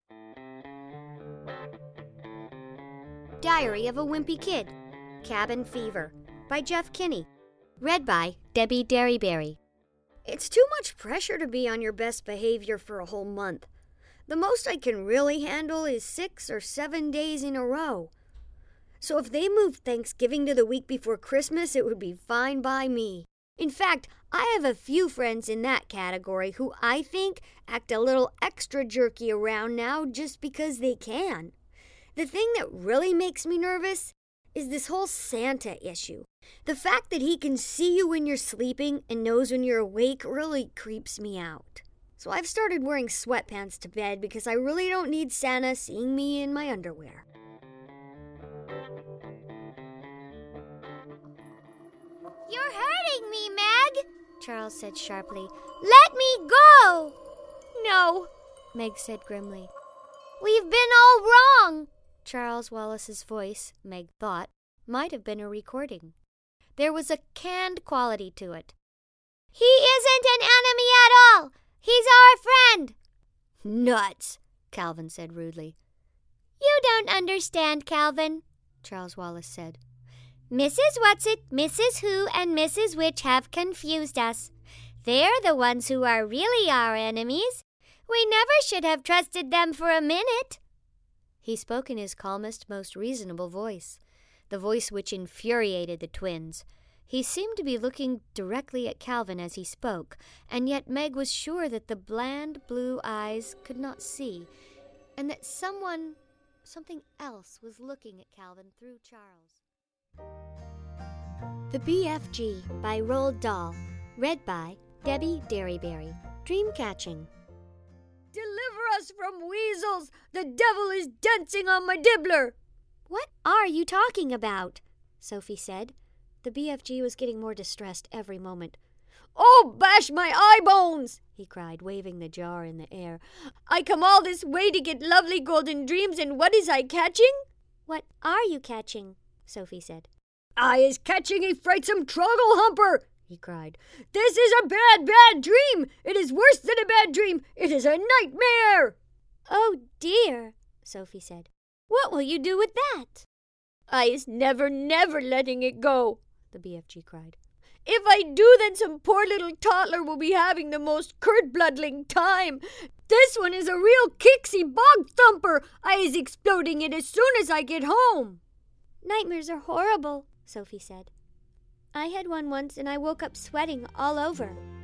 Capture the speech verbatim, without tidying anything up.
Diary of a Wimpy Kid, Cabin Fever, by Jeff Kinney. Read by Debbie Derryberry. It's too much pressure to be on your best behavior for a whole month. The most I can really handle is six or seven days in a row. So if they moved Thanksgiving to the week before Christmas, it would be fine by me. In fact, I have a few friends in that category who I think act a little extra jerky around now just because they can. The thing that really makes me nervous is this whole Santa issue. The fact that he can see you when you're sleeping and knows when you're awake really creeps me out. So I've started wearing sweatpants to bed because I really don't need Santa seeing me in my underwear. You're hurting me, Meg, Charles said sharply. Let me go! No, Meg said grimly. We've been all wrong. Charles Wallace's voice, Meg thought, might have been a recording. There was a canned quality to it. He isn't an enemy at all. He's our friend. Nuts, Calvin said rudely. You don't understand, Calvin, Charles Wallace said. Missus Whatsit, Missus Who, and Missus Which have confused us. They're the ones who are really our enemies. We never should have trusted them for a minute. He spoke in his calmest, most reasonable voice, the voice which infuriated the twins. He seemed to be looking directly at Calvin as he spoke, and yet Meg was sure that the bland blue eyes could not see, and that someone, something else, was looking at Calvin through Charles. The B F G by Roald Dahl. Read by Debbie Derryberry. Dreamcatching. Deliver us from weasels! The devil is dancing on my dibbler! What are you talking about? Sophie said. The B F G was getting more distressed every moment. Oh, bash my eye bones! He cried, waving the jar in the air. I come all this way to get lovely golden dreams, and what is I catching? What are you catching? Sophie said. I is catching a frightsome troggle humper, he cried. This is a bad, bad dream! It is worse than a bad dream! It is a nightmare! Oh, dear, Sophie said. What will you do with that? I is never, never letting it go, the B F G cried. If I do, then some poor little toddler will be having the most curt-bloodling time. This one is a real kicksy bog thumper. I is exploding it as soon as I get home. Nightmares are horrible, Sophie said. I had one once and I woke up sweating all over.